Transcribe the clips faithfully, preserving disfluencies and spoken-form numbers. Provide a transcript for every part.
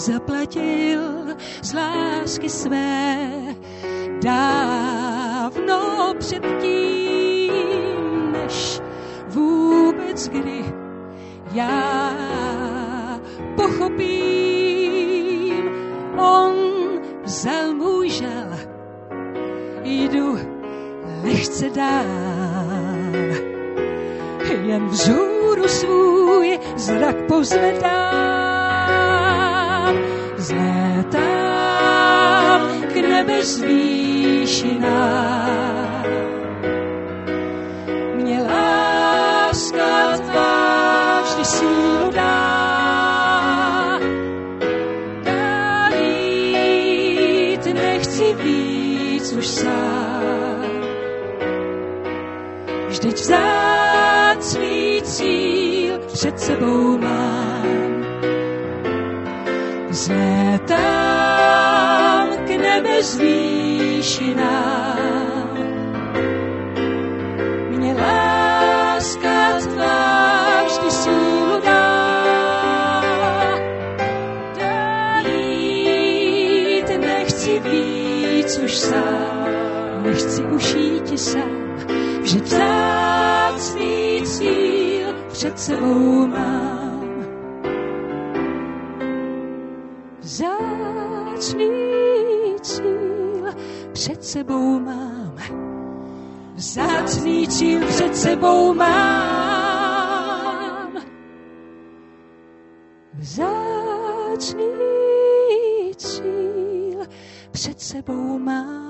zaplatil z lásky své dávno předtím, než vůbec kdy já pochopím. On vzal můj žal, jdu lehce dál, jen vzhůru svůj zrak pozvedám. Vzlétám k nebes výšinám, mě láska tvá vždy sílu dá. Dál jít nechci víc už sám, vždyť vzácný cíl před sebou mám. Vzlétám k nebes výšinám, mě láska tvá vždy sílu dá. Dál jít nechci víc už sám, nechci už jít sám, vždyť vzácný cíl před sebou mám. Vzácný cíl před sebou mám. Vzácný cíl před sebou mám. Vzácný cíl před sebou mám.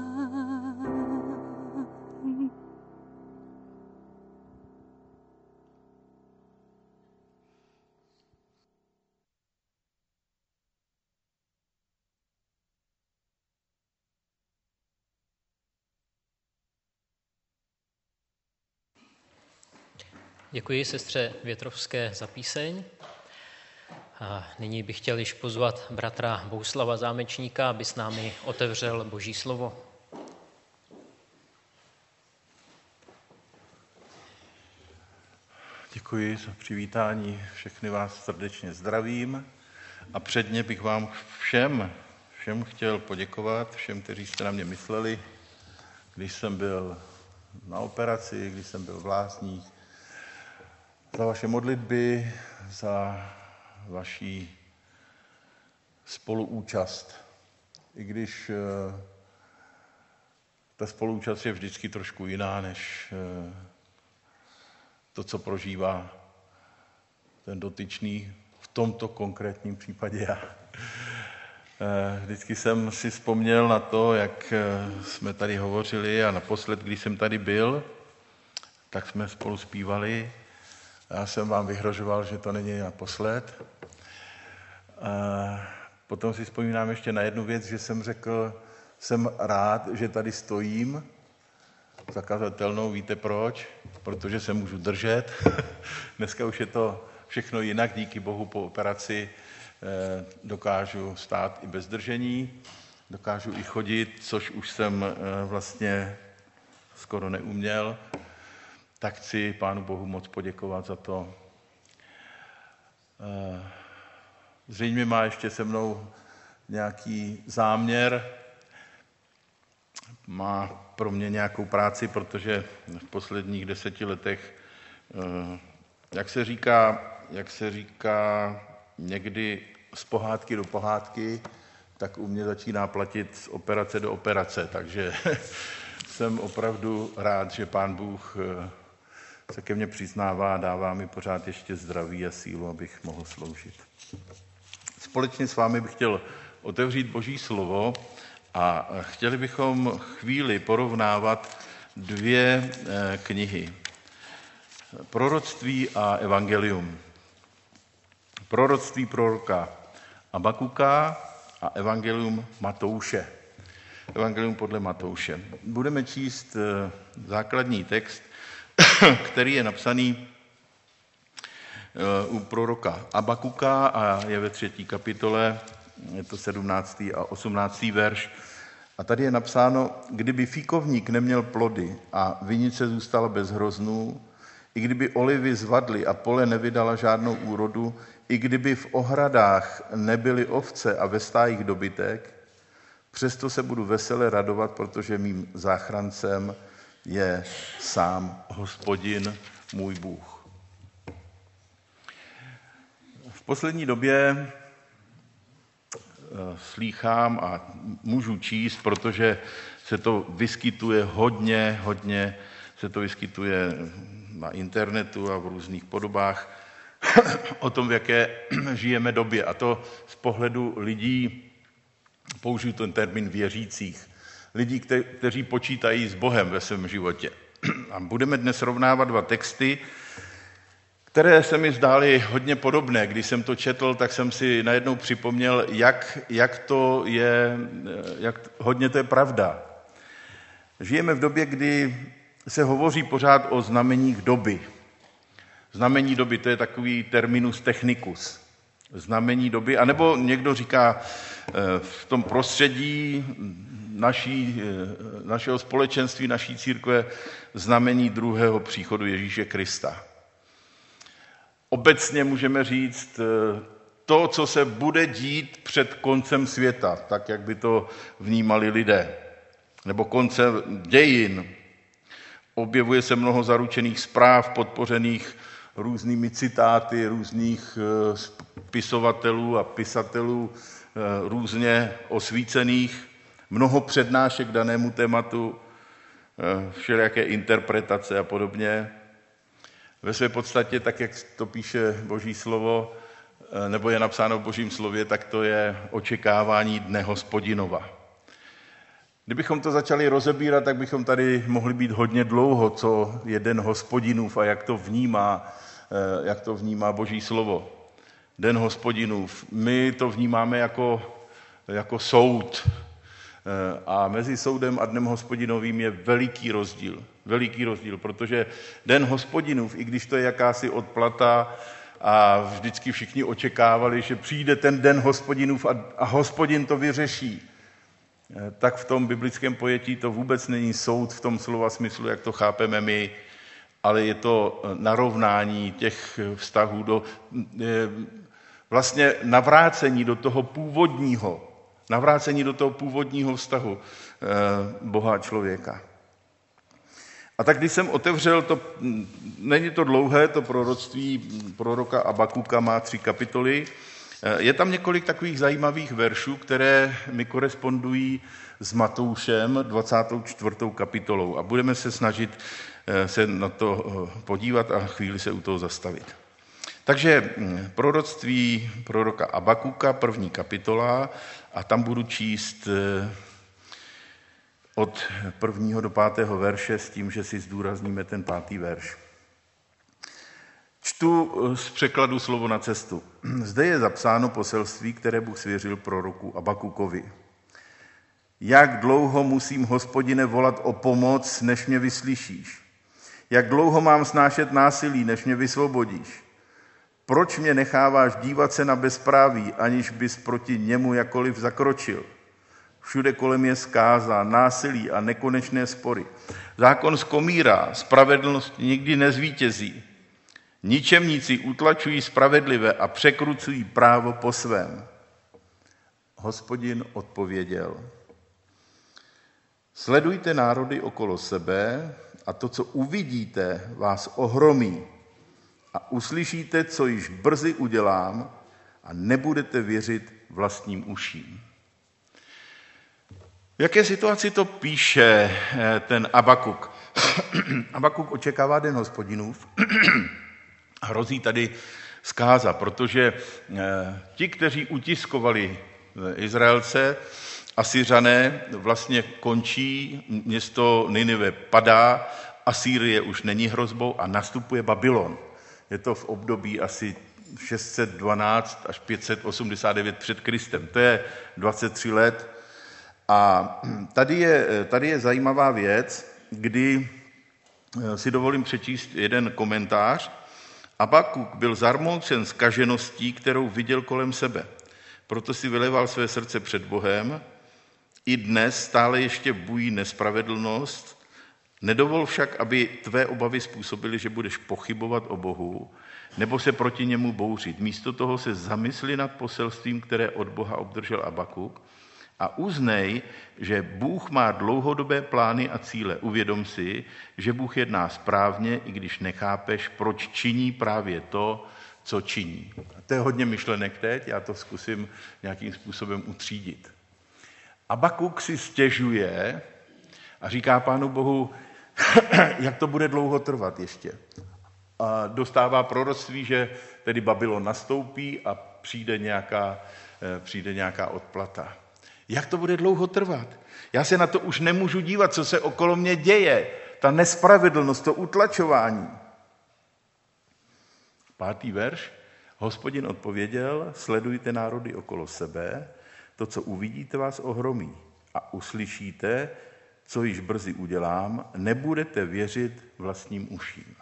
Děkuji sestře Větrovské za píseň. A nyní bych chtěl již pozvat bratra Bohuslava Zámečníka, aby s námi otevřel Boží slovo. Děkuji za přivítání, všechny vás srdečně zdravím a předně bych vám všem, všem chtěl poděkovat, všem, kteří jste na mě mysleli, když jsem byl na operaci, když jsem byl v Lázních, za vaše modlitby, za vaši spoluúčast. I když ta spoluúčast je vždycky trošku jiná, než to, co prožívá ten dotyčný, v tomto konkrétním případě já. Vždycky jsem si vzpomněl na to, jak jsme tady hovořili a naposled, když jsem tady byl, tak jsme spolu zpívali. Já jsem vám vyhrožoval, že to není naposled. A potom si vzpomínám ještě na jednu věc, že jsem řekl, jsem rád, že tady stojím, zakazatelnou, víte proč? Protože se můžu držet. Dneska už je to všechno jinak, díky Bohu po operaci dokážu stát i bez držení, dokážu i chodit, což už jsem vlastně skoro neuměl. Tak chci Pánu Bohu moc poděkovat za to. Zřejmě má ještě se mnou nějaký záměr, má pro mě nějakou práci, protože v posledních deseti letech, jak se říká, jak se říká někdy z pohádky do pohádky, tak u mě začíná platit z operace do operace, takže jsem opravdu rád, že Pán Bůh se ke mně přiznává a dává mi pořád ještě zdraví a sílu, abych mohl sloužit. Společně s vámi bych chtěl otevřít Boží slovo a chtěli bychom chvíli porovnávat dvě knihy. Proroctví a evangelium. Proroctví proroka Abakuka a evangelium Matouše. Evangelium podle Matouše. Budeme číst základní text, který je napsaný u proroka Abakuka a je ve třetí kapitole, je to sedmnáctý a osmnáctý verš. A tady je napsáno, kdyby fíkovník neměl plody a vinice zůstala bez hroznů, I kdyby olivy zvadly a pole nevydala žádnou úrodu, i kdyby v ohradách nebyly ovce a ve stájích dobytek, přesto se budu vesele radovat, protože mým záchrancem je sám Hospodin, můj Bůh. V poslední době slýchám a můžu číst, protože se to vyskytuje hodně, hodně se to vyskytuje na internetu a v různých podobách o tom, v jaké žijeme době. A to z pohledu lidí, použiju ten termín věřících, lidí, kte- kteří počítají s Bohem ve svém životě. A budeme dnes srovnávat dva texty, které se mi zdály hodně podobné. Když jsem to četl, tak jsem si najednou připomněl, jak, jak to je, jak hodně to je pravda. Žijeme v době, kdy se hovoří pořád o znameních doby. Znamení doby, to je takový terminus technicus. Znamení doby, anebo někdo říká v tom prostředí naší, našeho společenství, naší církve, znamení druhého příchodu Ježíše Krista. Obecně můžeme říct to, co se bude dít před koncem světa, tak, jak by to vnímali lidé, nebo konce dějin. Objevuje se mnoho zaručených zpráv, podpořených různými citáty různých spisovatelů a pisatelů, různě osvícených, mnoho přednášek danému tématu, všelijaké interpretace a podobně. Ve své podstatě, tak jak to píše Boží slovo, nebo je napsáno v Božím slově, tak to je očekávání dne Hospodinova. Kdybychom to začali rozebírat, tak bychom tady mohli být hodně dlouho, co je den Hospodinův a jak to vnímá, jak to vnímá Boží slovo. Den Hospodinův. My to vnímáme jako, jako soud. A mezi soudem a dnem Hospodinovým je veliký rozdíl. Veliký rozdíl, protože den Hospodinův, i když to je jakási odplata a vždycky všichni očekávali, že přijde ten den Hospodinův a, a Hospodin to vyřeší, tak v tom biblickém pojetí to vůbec není soud v tom slova smyslu, jak to chápeme my, ale je to narovnání těch vztahů do vlastně navrácení do toho původního, navrácení do toho původního vztahu Boha a člověka. A tak když jsem otevřel, to, není to dlouhé, to proroctví proroka Abakuka má tři kapitoly, je tam několik takových zajímavých veršů, které mi korespondují s Matoušem dvacátou čtvrtou kapitolou a budeme se snažit se na to podívat a chvíli se u toho zastavit. Takže proroctví proroka Abakuka, první kapitola, a tam budu číst od prvního do pátého verše s tím, že si zdůrazníme ten pátý verš. Čtu z překladu Slovo na cestu. Zde je zapsáno poselství, které Bůh svěřil proroku Abakukovi. Jak dlouho musím, Hospodine, volat o pomoc, než mě vyslyšíš? Jak dlouho mám snášet násilí, než mě vysvobodíš? Proč mě necháváš dívat se na bezpráví, aniž bys proti němu jakoliv zakročil? Všude kolem je zkáza, násilí a nekonečné spory. Zákon zkomírá, spravedlnost nikdy nezvítězí. Ničemníci utlačují spravedlivé a překrucují právo po svém. Hospodin odpověděl. Sledujte národy okolo sebe a to, co uvidíte, vás ohromí. A uslyšíte, co již brzy udělám a nebudete věřit vlastním uším. V jaké situaci to píše ten Abakuk? Abakuk očekává den Hospodinův. Hrozí tady zkáza, protože ti, kteří utiskovali Izraelce, Asyřané, vlastně končí, město Ninive padá, Asýrie už není hrozbou a nastupuje Babylon. Je to v období asi šest set dvanáct až pět set osmdesát devět před Kristem. To je dvacet tři let. A tady je, tady je zajímavá věc, kdy si dovolím přečíst jeden komentář. Abakuk byl zarmoucen zkažeností, kterou viděl kolem sebe. Proto si vyleval své srdce před Bohem. I dnes stále ještě bují nespravedlnost Nedovol však, aby tvé obavy způsobily, že budeš pochybovat o Bohu, nebo se proti němu bouřit. Místo toho se zamysli nad poselstvím, které od Boha obdržel Abakuk, a uznej, že Bůh má dlouhodobé plány a cíle. Uvědom si, že Bůh jedná správně, i když nechápeš, proč činí právě to, co činí. A to je hodně myšlenek teď, já to zkusím nějakým způsobem utřídit. Abakuk si stěžuje a říká Pánu Bohu, jak to bude dlouho trvat ještě. A dostává proroctví, že tedy Babylon nastoupí a přijde nějaká, přijde nějaká odplata. Jak to bude dlouho trvat? Já se na to už nemůžu dívat, co se okolo mě děje. Ta nespravedlnost, to utlačování. Pátý verš. Hospodin odpověděl, sledujte národy okolo sebe, to, co uvidíte, vás ohromí. A uslyšíte, co již brzy udělám, nebudete věřit vlastním uším.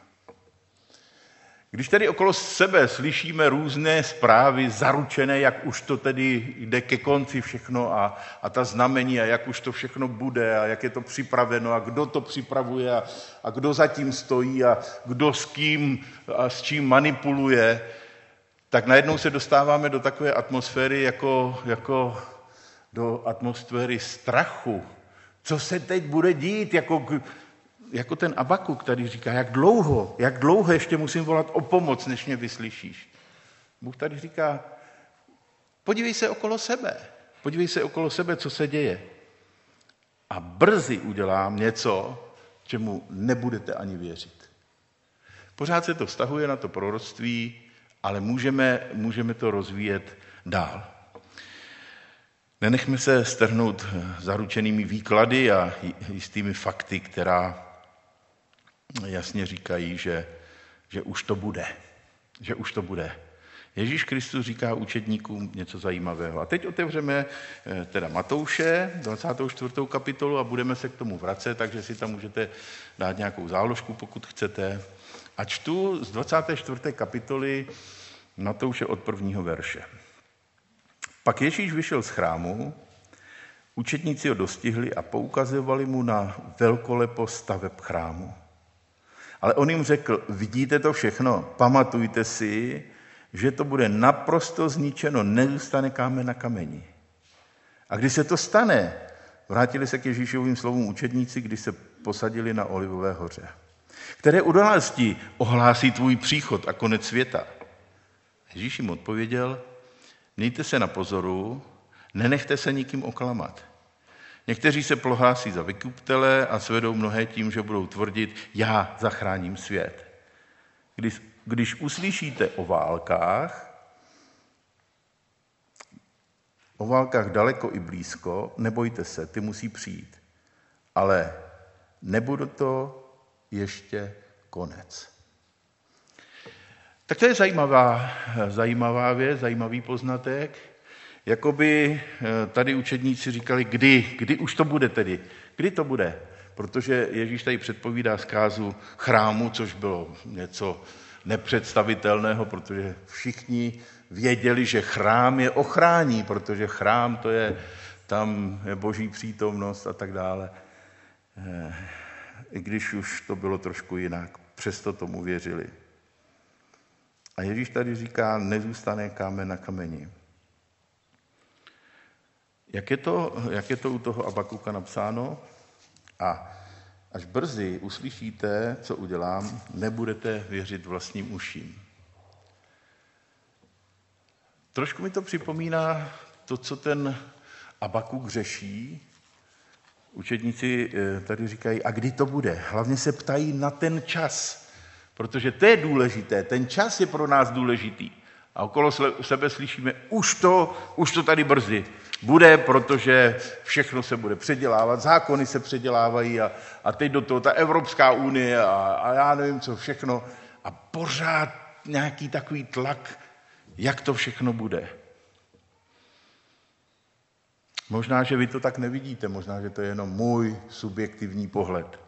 Když tady okolo sebe slyšíme různé zprávy zaručené, jak už to tedy jde ke konci všechno a, a ta znamení a jak už to všechno bude a jak je to připraveno a kdo to připravuje a, a kdo za tím stojí a kdo s kým a s čím manipuluje, tak najednou se dostáváme do takové atmosféry jako, jako do atmosféry strachu. Co se teď bude dít, jako... Jako ten Abakuk tady říká, jak dlouho, jak dlouho ještě musím volat o pomoc, než mě vyslyšíš. Bůh tady říká, podívej se okolo sebe, podívej se okolo sebe, co se děje. A brzy udělám něco, čemu nebudete ani věřit. Pořád se to vztahuje na to proroctví, ale můžeme, můžeme to rozvíjet dál. Nenechme se strhnout zaručenými výklady a jistými fakty, která jasně říkají, že, že už to bude. Že už to bude. Ježíš Kristus říká učedníkům něco zajímavého. A teď otevřeme teda Matouše, dvacátou čtvrtou kapitolu a budeme se k tomu vracet, takže si tam můžete dát nějakou záložku, pokud chcete. A čtu z dvacáté čtvrté kapitoly Matouše od prvního verše. Pak Ježíš vyšel z chrámu, učedníci ho dostihli a poukazovali mu na velkolepost staveb chrámu. Ale on jim řekl, vidíte to všechno, pamatujte si, že to bude naprosto zničeno, nezůstane kámen na kameni. A když se to stane, vrátili se k Ježíšovým slovům učedníci, když se posadili na Olivové hoře. Které události ohlásí tvůj příchod a konec světa? Ježíš jim odpověděl, mějte se na pozoru, nenechte se nikým oklamat. Někteří se prohlásí za vykuptele a svedou mnohé tím, že budou tvrdit, já zachráním svět. Když, když uslyšíte o válkách, o válkách daleko i blízko, nebojte se, ty musí přijít. Ale nebude to ještě konec. Tak to je zajímavá, zajímavá věc, zajímavý poznatek. Jakoby tady učedníci říkali, kdy, kdy už to bude tedy, kdy to bude. Protože Ježíš tady předpovídá zkázu chrámu, což bylo něco nepředstavitelného, protože všichni věděli, že chrám je ochrání, protože chrám to je, tam je boží přítomnost a tak dále. I když už to bylo trošku jinak, přesto tomu věřili. A Ježíš tady říká, nezůstane kámen na kameni. Jak je to, jak je to u toho Abakuka napsáno? A až brzy uslyšíte, co udělám, nebudete věřit vlastním uším. Trošku mi to připomíná to, co ten Abakuk řeší. Učedníci tady říkají, a kdy to bude? Hlavně se ptají na ten čas, protože to je důležité, ten čas je pro nás důležitý. A okolo sebe slyšíme, už to, už to tady brzy bude, protože všechno se bude předělávat, zákony se předělávají a, a teď do toho ta Evropská unie a, a já nevím co všechno. A pořád nějaký takový tlak, jak to všechno bude. Možná, že vy to tak nevidíte, možná, že to je jenom můj subjektivní pohled.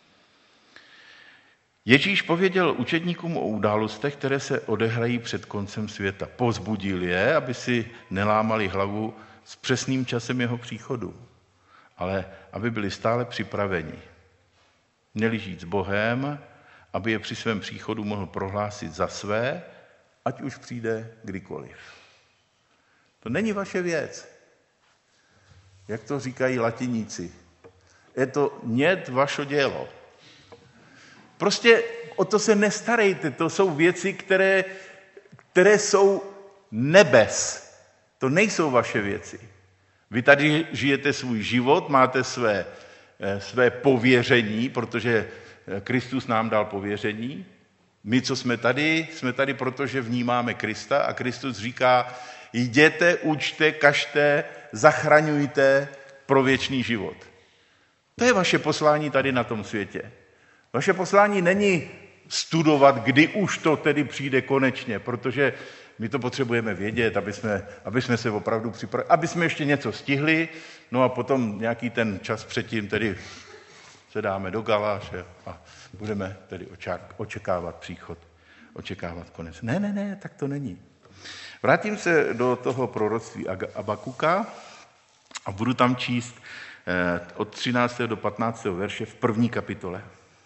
Ježíš pověděl učedníkům o událostech, které se odehrají před koncem světa. Povzbudil je, aby si nelámali hlavu s přesným časem jeho příchodu, ale aby byli stále připraveni. měli žít s Bohem, aby je při svém příchodu mohl prohlásit za své, ať už přijde kdykoliv. To není vaše věc. Jak to říkají latiníci. Je to niet vašo dělo. Prostě o to se nestarejte. To jsou věci, které, které jsou nebes. To nejsou vaše věci. Vy tady žijete svůj život, máte své, své pověření, protože Kristus nám dal pověření. My, co jsme tady, jsme tady, protože vnímáme Krista a Kristus říká, jděte, učte, kažte, zachraňujte pro věčný život. To je vaše poslání tady na tom světě. Vaše poslání není studovat, kdy už to tedy přijde konečně, protože my to potřebujeme vědět, aby jsme, aby jsme se opravdu připravili, aby jsme ještě něco stihli, no a potom nějaký ten čas předtím tedy se dáme do galáše a budeme tedy očekávat příchod, očekávat konec. Ne, ne, ne, tak to není. Vrátím se do toho proroctví Abakuka a budu tam číst od třináctého do patnáctého verše v první kapitole.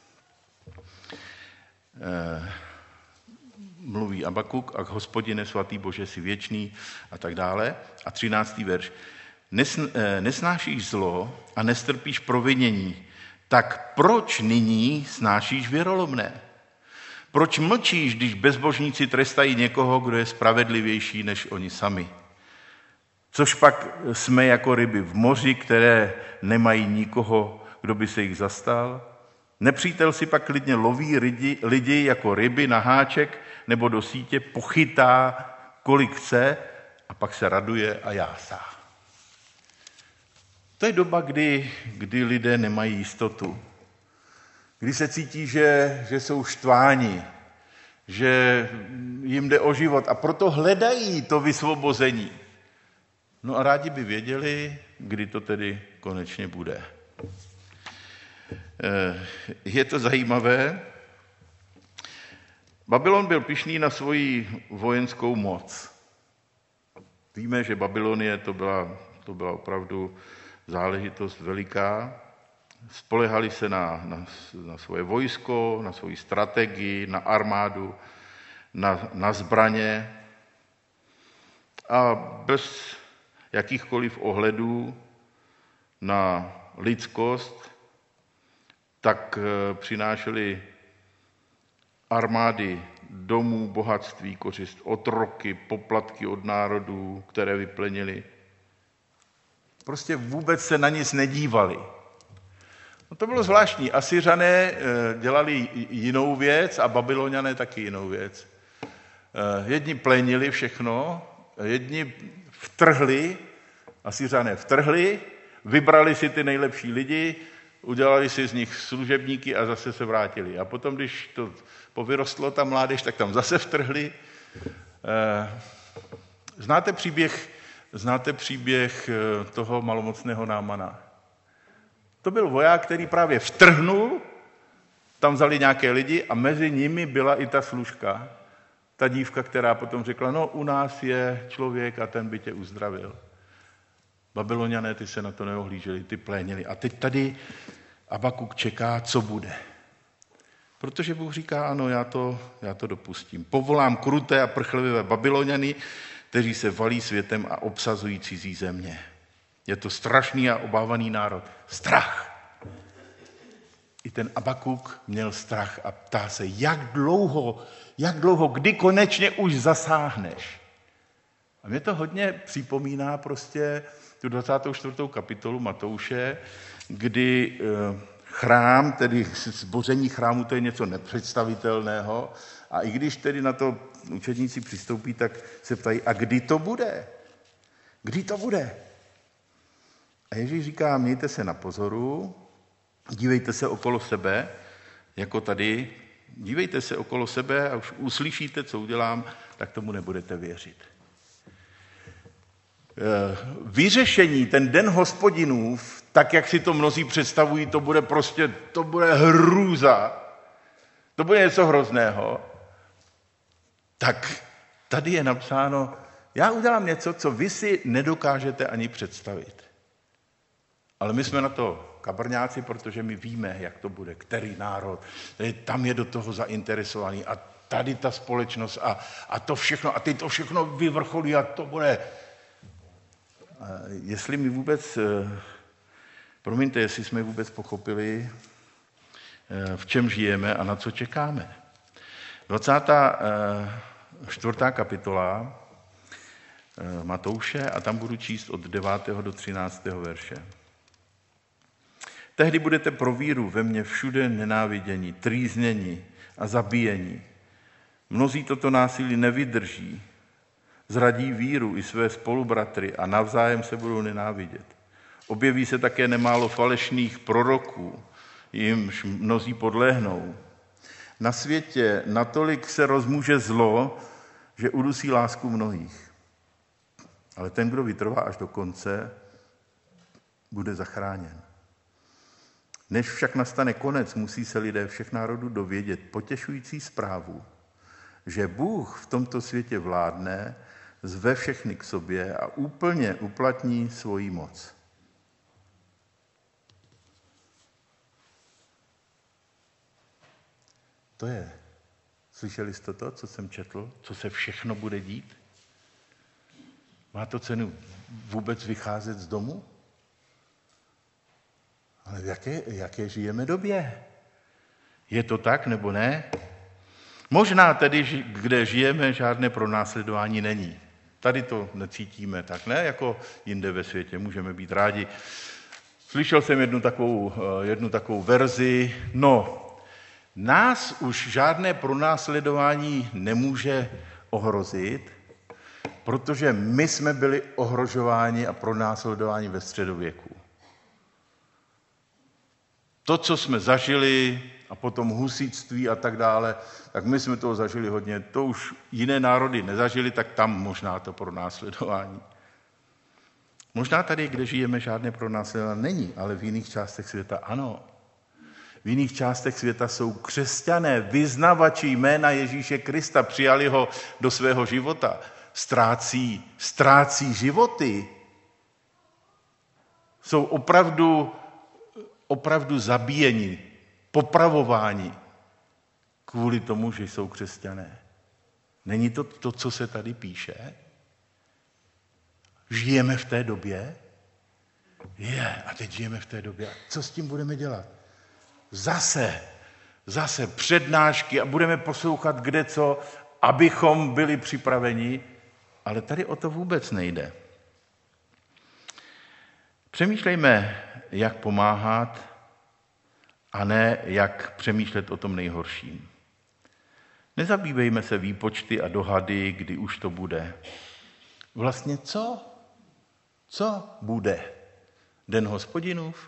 Mluví Abakuk a Hospodine svatý Bože si věčný a tak dále. A třináctý verš. Nesnášíš zlo a nestrpíš provinění, tak proč nyní snášíš věrolomné? Proč mlčíš, když bezbožníci trestají někoho, kdo je spravedlivější než oni sami? Což pak jsme jako ryby v moři, které nemají nikoho, kdo by se jich zastal? Nepřítel si pak klidně loví lidi, lidi jako ryby na háček nebo do sítě, pochytá, kolik chce a pak se raduje a jásá. To je doba, kdy, kdy lidé nemají jistotu. Kdy se cítí, že, že jsou štváni, že jim jde o život a proto hledají to vysvobození. No a rádi by věděli, kdy to tedy konečně bude. Je to zajímavé. Babylon byl pyšný na svoji vojenskou moc. Víme, že Babylonie to byla, to byla opravdu záležitost veliká. Spolehali se na, na, na svoje vojsko, na svoji strategii, na armádu, na, na zbraně a bez jakýchkoliv ohledů na lidskost, tak přinášeli armády domů, bohatství, kořist, otroky, poplatky od národů, které vyplenili. Prostě vůbec se na nic nedívali. No to bylo zvláštní. Asyřané dělali jinou věc a Babyloniané taky jinou věc. Jedni plenili všechno, jedni vtrhli, Asyřané vtrhli, vybrali si ty nejlepší lidi, udělali si z nich služebníky a zase se vrátili. A potom, když to povyrostlo ta mládež, tak tam zase vtrhli. Znáte příběh, znáte příběh toho malomocného Námana? To byl voják, který právě vtrhnul, tam vzali nějaké lidi a mezi nimi byla i ta služka, ta dívka, která potom řekla, no u nás je člověk a ten by tě uzdravil. Babyloniané, ty se na to neohlíželi, ty plénili. A teď tady Abakuk čeká, co bude. Protože Bůh říká, ano, já to, já to dopustím. Povolám kruté a prchlivé Babyloniany, kteří se valí světem a obsazují cizí země. Je to strašný a obávaný národ. Strach. I ten Abakuk měl strach a ptá se, jak dlouho, jak dlouho, kdy konečně už zasáhneš. A mě to hodně připomíná prostě tu dvacátou čtvrtou kapitolu Matouše, kdy chrám, tedy zboření chrámu, to je něco nepředstavitelného. A i když tedy na to učedníci přistoupí, tak se ptají, a kdy to bude? Kdy to bude? A Ježíš říká, mějte se na pozoru, dívejte se okolo sebe, jako tady, dívejte se okolo sebe a už uslyšíte, co udělám, tak tomu nebudete věřit. Vyřešení, ten den Hospodinův, tak jak si to mnozí představují, to bude prostě, to bude hrůza, to bude něco hrozného, tak tady je napsáno, já udělám něco, co vy si nedokážete ani představit. Ale my jsme na to kabrňáci, protože my víme, jak to bude, který národ, tam je do toho zainteresovaný a tady ta společnost a, a to všechno, a teď to všechno vyvrcholí a to bude. A jestli my vůbec, promiňte, jestli jsme vůbec pochopili, v čem žijeme a na co čekáme. dvacátá čtvrtá kapitola Matouše a tam budu číst od devátého do třináctého verše. Tehdy budete pro víru ve mně všude nenáviděni, trýzněni a zabíjeni. Mnozí toto násilí nevydrží, zradí víru i své spolubratry a navzájem se budou nenávidět. Objeví se také nemálo falešných proroků, jimž mnozí podlehnou. Na světě natolik se rozmůže zlo, že udusí lásku mnohých. Ale ten, kdo vytrvá až do konce, bude zachráněn. Než však nastane konec, musí se lidé všech národů dovědět potěšující zprávu, že Bůh v tomto světě vládne, zve všechny k sobě a úplně uplatní svoji moc. To je. Slyšeli jste to, co jsem četl? Co se všechno bude dít? Má to cenu vůbec vycházet z domu? Ale v jaké, jaké žijeme době? Je to tak nebo ne? Možná tedy, kde žijeme, žádné pronásledování není. Tady to necítíme tak, ne? Jako jinde ve světě, můžeme být rádi. Slyšel jsem jednu takovou, jednu takovou verzi, no, nás už žádné pronásledování nemůže ohrozit, protože my jsme byli ohrožováni a pronásledováni ve středověku. To, co jsme zažili a potom husitství a tak dále, tak my jsme toho zažili hodně. To už jiné národy nezažili, tak tam možná to pronásledování. Možná tady, kde žijeme, žádné pronásledování není, ale v jiných částech světa ano. V jiných částech světa jsou křesťané, vyznavači jména Ježíše Krista, přijali ho do svého života. Ztrácí, ztrácí životy. Jsou opravdu, opravdu zabíjeni, popravováni kvůli tomu, že jsou křesťané. Není to to, co se tady píše? Žijeme v té době? Je, a teď žijeme v té době. A co s tím budeme dělat? Zase, zase přednášky a budeme poslouchat kde co, abychom byli připraveni, ale tady o to vůbec nejde. Přemýšlejme, jak pomáhat a ne jak přemýšlet o tom nejhorším. Nezabývejme se výpočty a dohady, kdy už to bude. Vlastně co? Co bude? Den Hospodinův?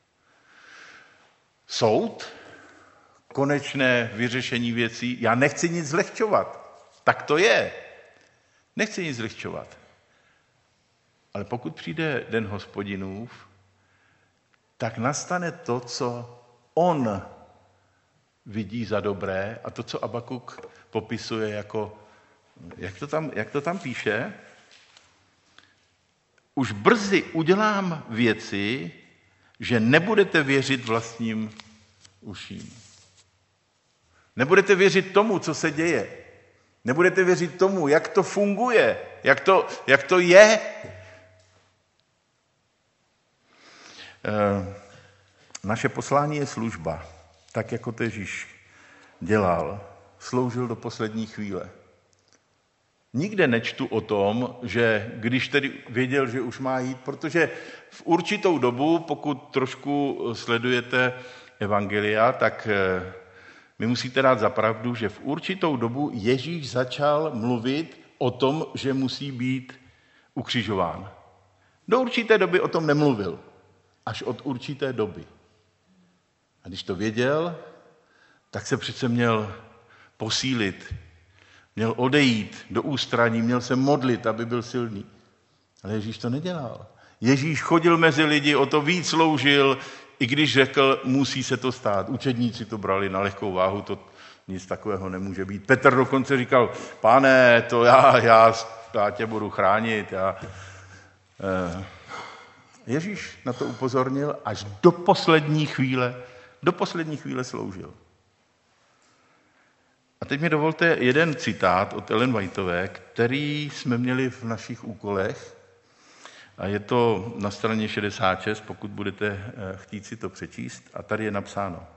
Soud? Konečné vyřešení věcí? Já nechci nic zlehčovat. Tak to je. Nechci nic zlehčovat. Ale pokud přijde den Hospodinův, tak nastane to, co on vidí za dobré a to, co Abakuk popisuje jako, jak to tam, jak to tam píše, už brzy udělám věci, že nebudete věřit vlastním uším. Nebudete věřit tomu, co se děje. Nebudete věřit tomu, jak to funguje, jak to, jak to je. E, naše poslání je služba. Tak, jako to Ježíš dělal, sloužil do poslední chvíle. Nikde nečtu o tom, že když tedy věděl, že už má jít, protože v určitou dobu, pokud trošku sledujete evangelia, tak mi musíte dát za pravdu, že v určitou dobu Ježíš začal mluvit o tom, že musí být ukřižován. Do určité doby o tom nemluvil. Až od určité doby. A když to věděl, tak se přece měl posílit, měl odejít do ústraní, měl se modlit, aby byl silný. Ale Ježíš to nedělal. Ježíš chodil mezi lidi, o to víc sloužil, i když řekl, musí se to stát. Učedníci to brali na lehkou váhu, to nic takového nemůže být. Petr dokonce říkal, Pane, to já, já, já tě budu chránit. Já, eh, Ježíš na to upozornil, až do poslední chvíle, do poslední chvíle sloužil. A teď mi dovolte jeden citát od Ellen Whiteové, který jsme měli v našich úkolech. A je to na straně šedesát šest, pokud budete chtít si to přečíst. A tady je napsáno.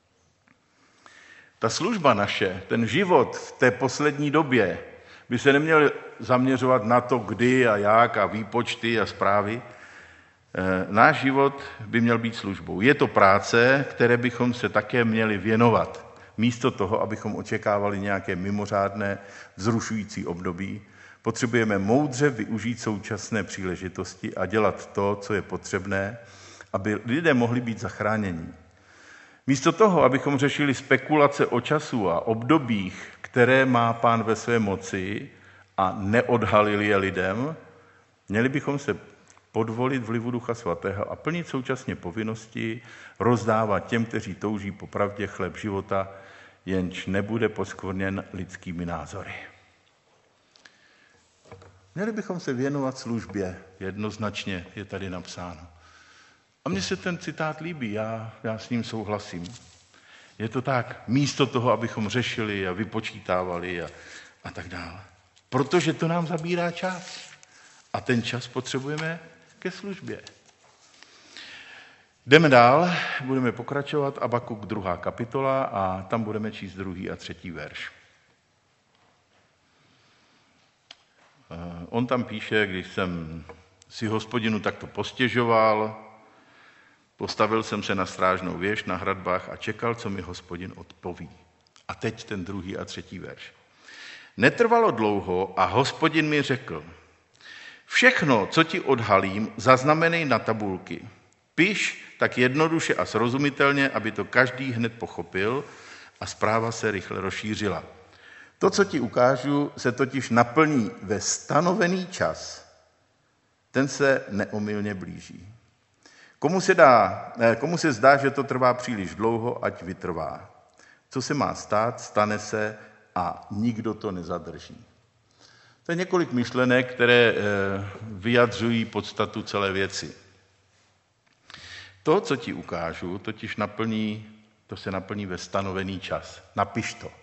Ta služba naše, ten život v té poslední době by se neměl zaměřovat na to, kdy a jak a výpočty a zprávy. Náš život by měl být službou. Je to práce, které bychom se také měli věnovat. Místo toho, abychom očekávali nějaké mimořádné vzrušující období, potřebujeme moudře využít současné příležitosti a dělat to, co je potřebné, aby lidé mohli být zachráněni. Místo toho, abychom řešili spekulace o času a obdobích, které má Pán ve své moci a neodhalili je lidem, měli bychom se podvolit vlivu Ducha Svatého a plnit současně povinnosti, rozdávat těm, kteří touží po pravdě chléb života, jenž nebude poskvrněn lidskými názory. Měli bychom se věnovat službě, jednoznačně je tady napsáno. A mně se ten citát líbí, já, já s ním souhlasím. Je to tak, místo toho, abychom řešili a vypočítávali a, a tak dále. Protože to nám zabírá čas. A ten čas potřebujeme ke službě. Jdeme dál, budeme pokračovat, Abakuk druhá kapitola a tam budeme číst druhý a třetí verš. On tam píše, když jsem si Hospodinu takto postěžoval, postavil jsem se na strážnou věž na hradbách a čekal, co mi Hospodin odpoví. A teď ten druhý a třetí verš. Netrvalo dlouho a Hospodin mi řekl, všechno, co ti odhalím, zaznamenej na tabulky. Piš tak jednoduše a srozumitelně, aby to každý hned pochopil a zpráva se rychle rozšířila. To, co ti ukážu, se totiž naplní ve stanovený čas. Ten se neomylně blíží. Komu se, dá, komu se zdá, že to trvá příliš dlouho, ať vytrvá. Co se má stát, stane se a nikdo to nezadrží. To je několik myšlenek, které vyjadřují podstatu celé věci. To, co ti ukážu, totiž naplní, to se naplní ve stanovený čas. Napiš to.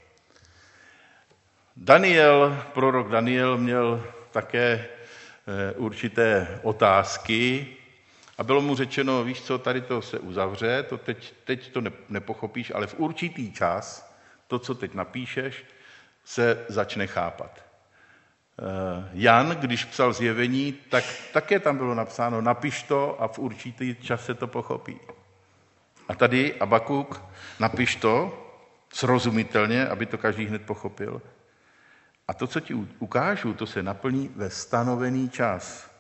Daniel, prorok Daniel měl také určité otázky a bylo mu řečeno, víš co, tady to se uzavře, to teď, teď to nepochopíš, ale v určitý čas to, co teď napíšeš, se začne chápat. Jan, když psal Zjevení, tak také tam bylo napsáno, napiš to a v určitý čas se to pochopí. A tady Abakuk, napiš to srozumitelně, aby to každý hned pochopil. A to, co ti ukážu, to se naplní ve stanovený čas.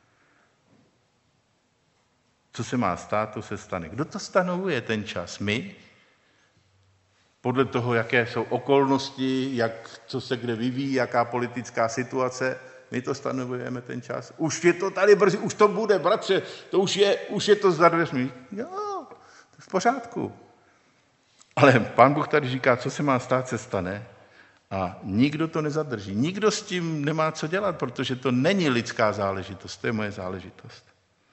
Co se má stát, to se stane. Kdo to stanovuje ten čas? My? Podle toho, jaké jsou okolnosti, jak, co se kde vyvíjí, jaká politická situace, my to stanovujeme ten čas. Už je to tady brzy, už to bude, bratře, to už je, už je to za dveřmi. Jo, to je v pořádku. Ale Pán Bůh tady říká, co se má stát, se stane a nikdo to nezadrží. Nikdo s tím nemá co dělat, protože to není lidská záležitost, to je moje záležitost.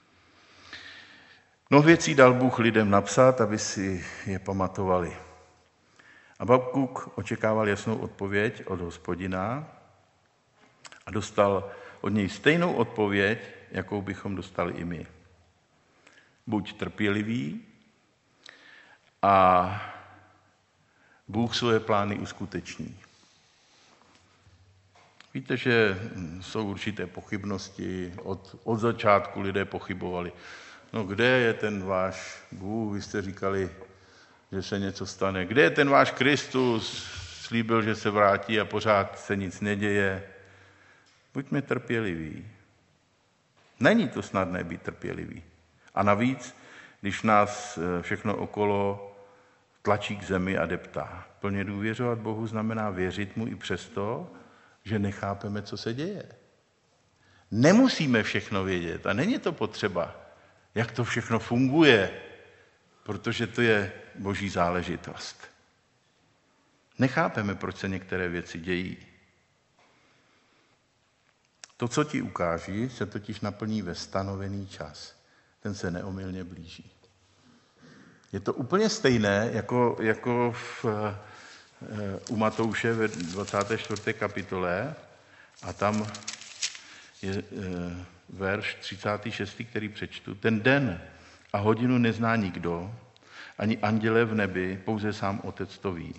Mnoho věcí dal Bůh lidem napsat, aby si je pamatovali. Abakuk očekával jasnou odpověď od Hospodina a dostal od něj stejnou odpověď, jakou bychom dostali i my. Buď trpělivý a Bůh svoje plány uskuteční. Víte, že jsou určité pochybnosti, od, od začátku lidé pochybovali. No kde je ten váš Bůh, vy jste říkali, že se něco stane. Kde je ten váš Kristus? Slíbil, že se vrátí a pořád se nic neděje. Buďme trpěliví. Není to snadné být trpělivý. A navíc, když nás všechno okolo tlačí k zemi a deptá. Plně důvěřovat Bohu znamená věřit mu i přesto, že nechápeme, co se děje. Nemusíme všechno vědět a není to potřeba, jak to všechno funguje, protože to je boží záležitost. Nechápeme, proč se některé věci dějí. To, co ti ukáží, se totiž naplní ve stanovený čas. ten se neomylně blíží. Je to úplně stejné, jako, jako v, u Matouše ve dvacáté čtvrté kapitole a tam je verš třicátý šestý, který přečtu. Ten den a hodinu nezná nikdo, ani anděle v nebi, pouze sám Otec to ví.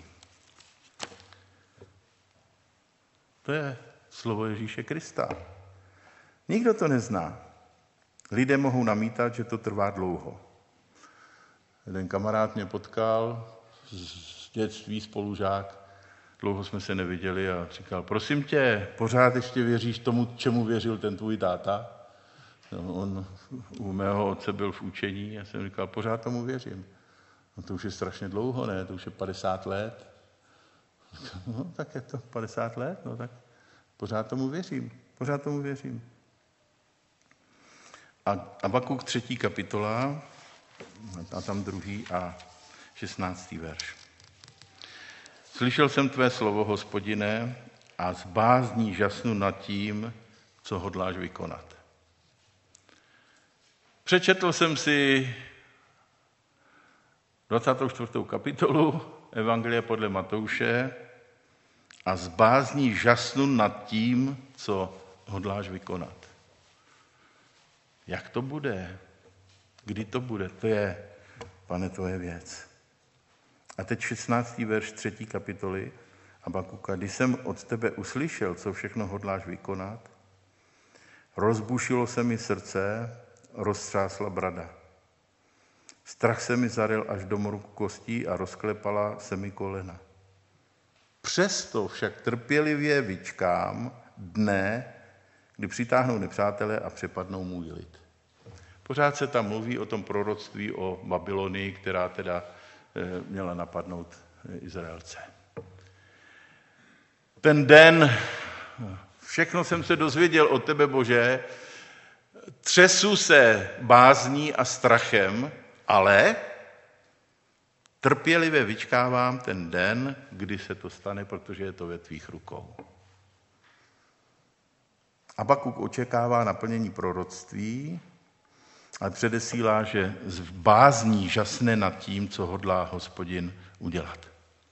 To je slovo Ježíše Krista. Nikdo to nezná. Lidé mohou namítat, že to trvá dlouho. Jeden kamarád mě potkal z dětství, spolužák, dlouho jsme se neviděli a říkal, prosím tě, pořád ještě věříš tomu, čemu věřil ten tvůj táta? No, on u mého otce byl v učení a jsem říkal, pořád tomu věřím. No to už je strašně dlouho, ne? To už je padesát let. No tak je to padesát let, no tak pořád tomu věřím, pořád tomu věřím. A Habakuk třetí kapitola, a tam druhý a šestnáctý verš. Slyšel jsem tvé slovo, Hospodine, a z bázní žasnu nad tím, co hodláš vykonat. Přečetl jsem si dvacátou čtvrtou kapitolu Evangelia podle Matouše a z bázní žasnu nad tím, co hodláš vykonat. Jak to bude? Kdy to bude? To je, Pane, tvoje věc. A teď šestnáctý verš třetí kapitoly Habakuka. Když jsem od tebe uslyšel, co všechno hodláš vykonat, rozbušilo se mi srdce, roztřásla brada. Strach se mi zaryl až do moru kostí a rozklepala se mi kolena. Přesto však trpělivě vyčkám dne, kdy přitáhnou nepřátelé a přepadnou můj lid. Pořád se tam mluví o tom proroctví o Babylonii, která teda měla napadnout Izraelce. Ten den, všechno jsem se dozvěděl od tebe, Bože, třesu se bázní a strachem, ale trpělivě vyčkávám ten den, kdy se to stane, protože je to ve tvých rukou. Habakuk očekává naplnění proroctví, ale předesílá, že z bázní žasne nad tím, co hodlá Hospodin udělat.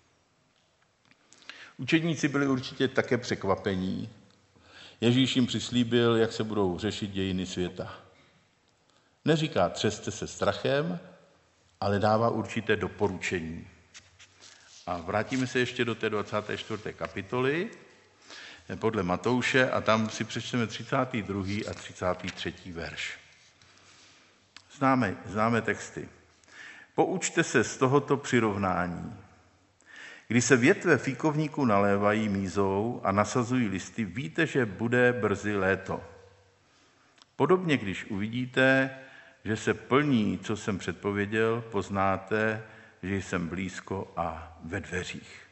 Učedníci byli určitě také překvapení. Ježíš jim přislíbil, jak se budou řešit dějiny světa. Neříká třeste se strachem, ale dává určité doporučení. A vrátíme se ještě do té dvacáté čtvrté kapitoly podle Matouše a tam si přečteme třicátý druhý a třicátý třetí verš. Známe, známe texty. Poučte se z tohoto přirovnání. Když se větve fíkovníku nalévají mízou a nasazují listy, víte, že bude brzy léto. Podobně, když uvidíte, že se plní, co jsem předpověděl, poznáte, že jsem blízko a ve dveřích.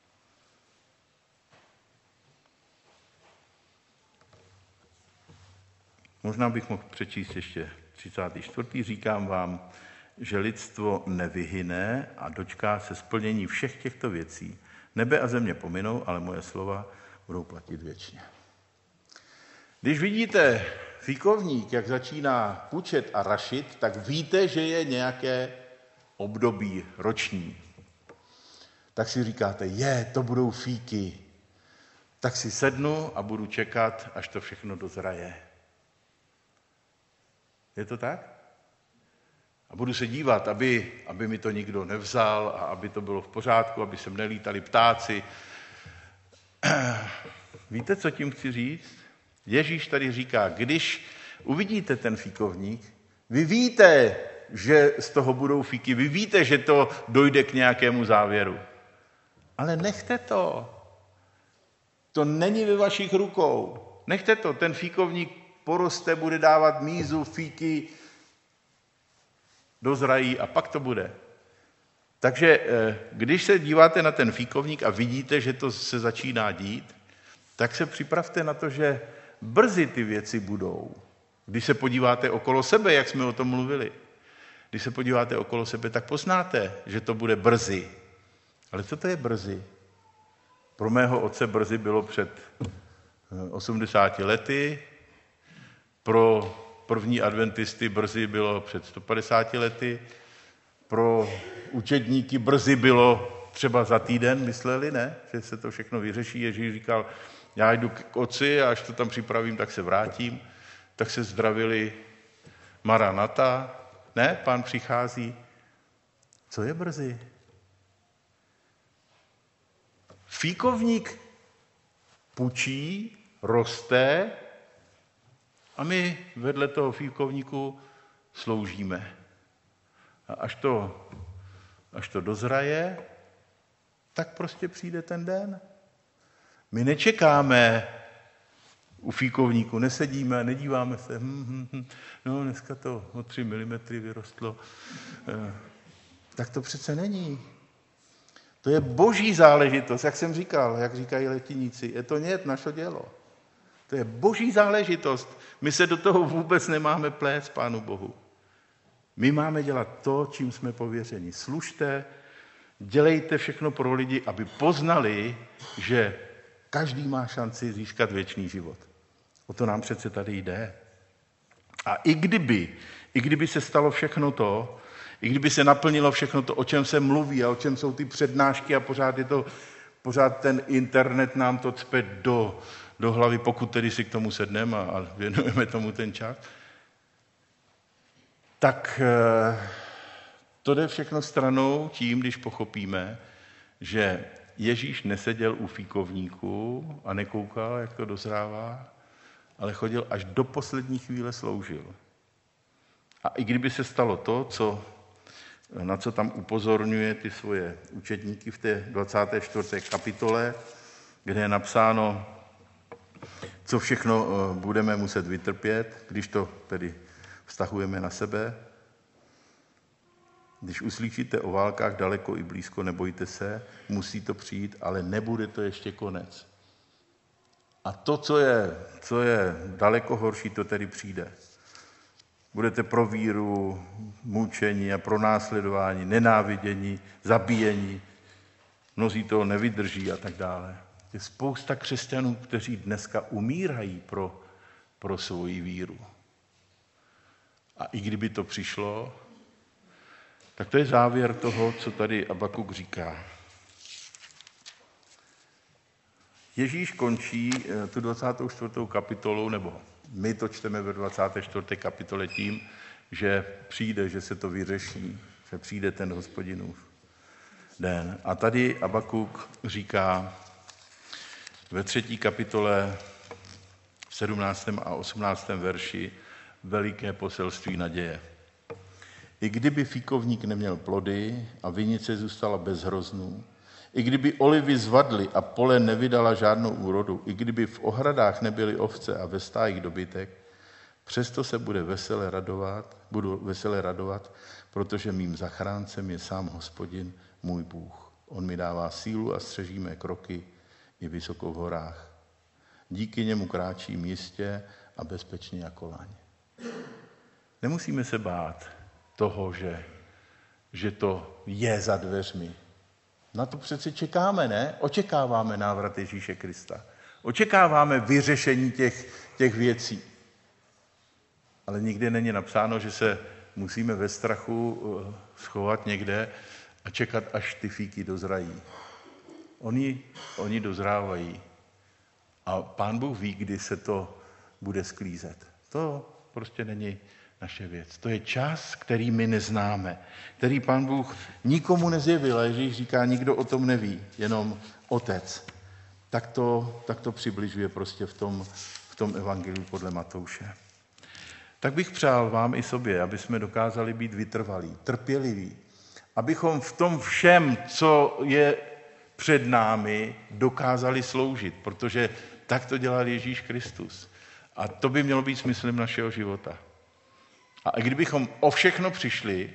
Možná bych mohl přečíst ještě třicátý čtvrtý Říkám vám, že lidstvo nevyhyne a dočká se splnění všech těchto věcí. Nebe a země pominou, ale moje slova budou platit věčně. Když vidíte fíkovník, jak začíná pučet a rašit, tak víte, že je nějaké období roční. Tak si říkáte, je, to budou fíky. Tak si sednu a budu čekat, až to všechno dozraje. Je to tak? A budu se dívat, aby, aby mi to nikdo nevzal a aby to bylo v pořádku, aby sem nelítali ptáci. Víte, co tím chci říct? Ježíš tady říká, když uvidíte ten fíkovník, vy víte, že z toho budou fíky, vy víte, že to dojde k nějakému závěru. Ale nechte to. To není ve vašich rukou. Nechte to, ten fíkovník poroste, bude dávat mízu, fíky, dozrají a pak to bude. Takže když se díváte na ten fíkovník a vidíte, že to se začíná dít, tak se připravte na to, že brzy ty věci budou. Když se podíváte okolo sebe, jak jsme o tom mluvili, když se podíváte okolo sebe, tak poznáte, že to bude brzy. Ale co to je brzy? Pro mého otce brzy bylo před osmdesáti lety, pro první adventisty brzy bylo před sto padesáti lety, pro učedníky brzy bylo třeba za týden, mysleli, ne? Že se to všechno vyřeší. Ježíš říkal, já jdu k otci a až to tam připravím, tak se vrátím. Tak se zdravili Maranata, ne? Pán přichází. Co je brzy? Fíkovník pučí, roste a my vedle toho fíkovníku sloužíme. A až to, až to dozraje, tak prostě přijde ten den. My nečekáme u fíkovníku, nesedíme, nedíváme se, hm, hm, hm, no dneska to o tři milimetry vyrostlo. E, tak to přece není. To je boží záležitost, jak jsem říkal, jak říkají latiníci. Je to nět naše dělo. To je boží záležitost. My se do toho vůbec nemáme plést, Pánu Bohu. My máme dělat to, čím jsme pověřeni. Služte, dělejte všechno pro lidi, aby poznali, že každý má šanci získat věčný život. O to nám přece tady jde. A i kdyby, i kdyby se stalo všechno to, i kdyby se naplnilo všechno to, o čem se mluví a o čem jsou ty přednášky a pořád je to, pořád ten internet nám to cpe do, do hlavy, pokud tedy si k tomu sedneme a, a věnujeme tomu ten čas, tak to jde všechno stranou tím, když pochopíme, že Ježíš neseděl u fíkovníku a nekoukal, jak to dozrává, ale chodil až do poslední chvíle sloužil. A i kdyby se stalo to, co, na co tam upozorňuje ty svoje učedníky v té dvacáté čtvrté kapitole, kde je napsáno, co všechno budeme muset vytrpět, když to tedy vztahujeme na sebe. Když uslyšíte o válkách daleko i blízko, nebojte se, musí to přijít, ale nebude to ještě konec. A to, co je, co je daleko horší, to tedy přijde. Budete pro víru, mučení a pronásledování, nenávidění, zabíjení. Mnozí toho nevydrží a tak dále. Je spousta křesťanů, kteří dneska umírají pro, pro svoji víru. A i kdyby to přišlo, tak to je závěr toho, co tady Abakuk říká. Ježíš končí tu dvacátou čtvrtou kapitolu, nebo my to čteme ve dvacáté čtvrté kapitole tím, že přijde, že se to vyřeší, že přijde ten Hospodinův den. A tady Abakuk říká ve třetí kapitole v sedmnáctém a osmnáctém verši veliké poselství naděje. I kdyby fíkovník neměl plody a vinice zůstala bez hroznů, i kdyby olivy zvadly a pole nevydala žádnou úrodu, i kdyby v ohradách nebyly ovce a ve stájích dobytek, přesto se bude vesele radovat, budu vesele radovat, protože mým zachráncem je sám Hospodin, můj Bůh. On mi dává sílu a střeží mé kroky i vysoko v horách. Díky němu kráčím jistě a bezpečně jako laň. Nemusíme se bát toho, že, že to je za dveřmi. Na to přece čekáme, ne? Očekáváme návrat Ježíše Krista. Očekáváme vyřešení těch, těch věcí. Ale nikdy není napsáno, že se musíme ve strachu schovat někde a čekat, až ty fíky dozrají. Oni, oni dozrávají. A Pán Bůh ví, kdy se to bude sklízet. To prostě není naše věc. To je čas, který my neznáme, který Pán Bůh nikomu nezjevil. A Ježíš říká, nikdo o tom neví, jenom Otec. Tak to, tak to přibližuje prostě v tom, v tom evangeliu podle Matouše. Tak bych přál vám i sobě, aby jsme dokázali být vytrvalí, trpěliví, abychom v tom všem, co je před námi, dokázali sloužit, protože tak to dělal Ježíš Kristus. A to by mělo být smyslem našeho života. A kdybychom o všechno přišli,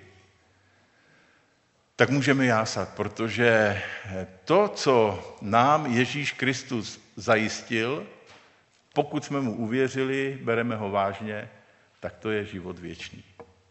tak můžeme jásat, protože to, co nám Ježíš Kristus zajistil, pokud jsme mu uvěřili, bereme ho vážně, tak to je život věčný.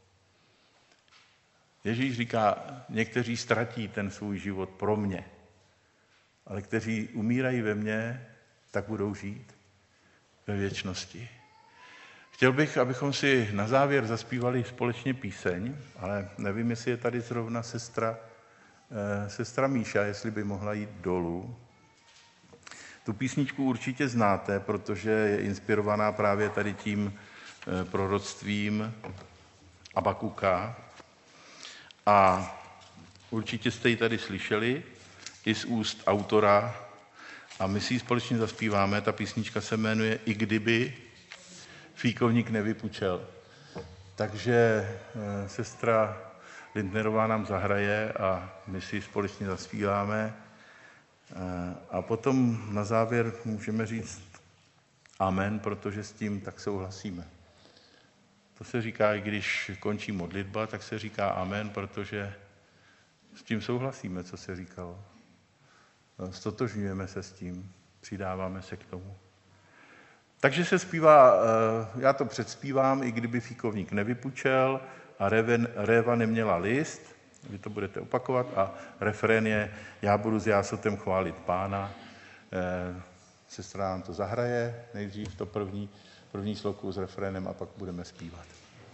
Ježíš říká, někteří ztratí ten svůj život pro mě, ale kteří umírají ve mně, tak budou žít ve věčnosti. Chtěl bych, abychom si na závěr zaspívali společně píseň, ale nevím, jestli je tady zrovna sestra, eh, sestra Míša, jestli by mohla jít dolů. Tu písničku určitě znáte, protože je inspirovaná právě tady tím eh, proroctvím Abakuka. A určitě jste ji tady slyšeli i z úst autora a my si ji společně zaspíváme. Ta písnička se jmenuje I kdyby fíkovník nevypučel. Takže e, sestra Lindnerová nám zahraje a my si ji společně zaspíváme. E, a potom na závěr můžeme říct amen, protože s tím tak souhlasíme. To se říká, i když končí modlitba, tak se říká amen, protože s tím souhlasíme, co se říkalo. Stotožňujeme se s tím, přidáváme se k tomu. Takže se zpívá, já to předspívám, i kdyby fíkovník nevypučel a réva neměla list, vy to budete opakovat a refrén je já budu s jásotem chválit Pána. Sestra nám to zahraje, nejdřív to první, první sloku s refrénem a pak budeme zpívat.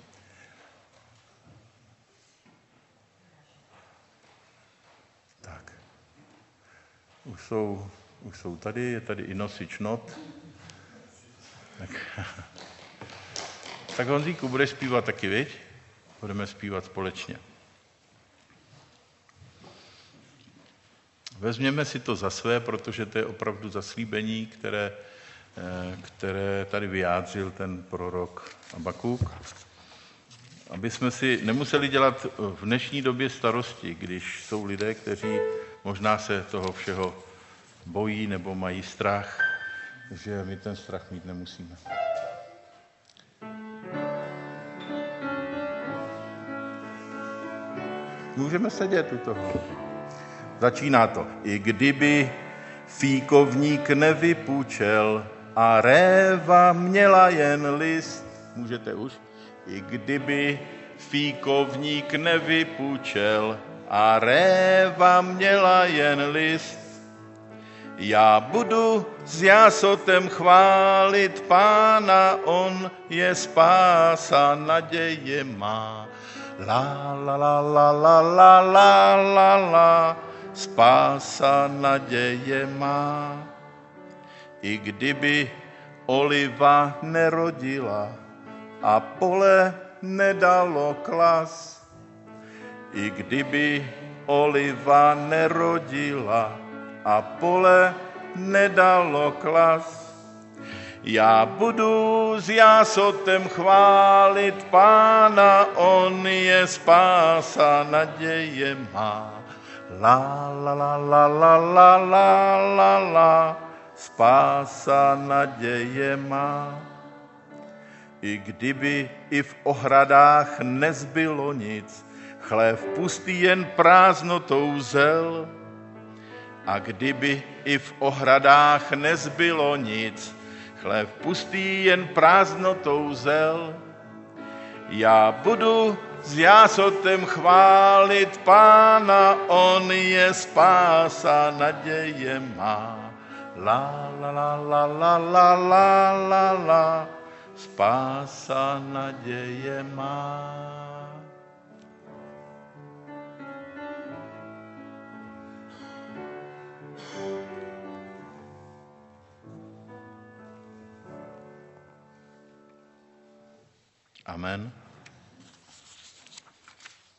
Tak. Už jsou, už jsou tady, je tady i nosič not. Tak, tak Honzíku, budeš zpívat taky, viď? Budeme zpívat společně. Vezměme si to za své, protože to je opravdu zaslíbení, které, které tady vyjádřil ten prorok Abakuk. Aby jsme si nemuseli dělat v dnešní době starosti, když jsou lidé, kteří možná se toho všeho bojí nebo mají strach, že my ten strach mít nemusíme. Můžeme sedět u toho. Začíná to. I kdyby fíkovník nevypučel a réva měla jen list. Můžete už? I kdyby fíkovník nevypučel a réva měla jen list. Já budu s jásotem chválit Pána, on je spása, naděje má. La la la la la la la la la, spása naděje má. I kdyby oliva nerodila a pole nedalo klas, i kdyby oliva nerodila a pole nedalo klas, já budu s jásotem chválit Pána, on je spása, naděje má. La la la la la la la la la, spása naděje má. I kdyby i v ohradách nezbylo nic, chlév pustý jen prázdnotou zel, a kdyby i v ohradách nezbylo nic, chlév pustý jen prázdnotou zel, já budu s jásotem chválit Pána, on je spása, naděje má. La la la la la la la la la, spása naděje má. Amen.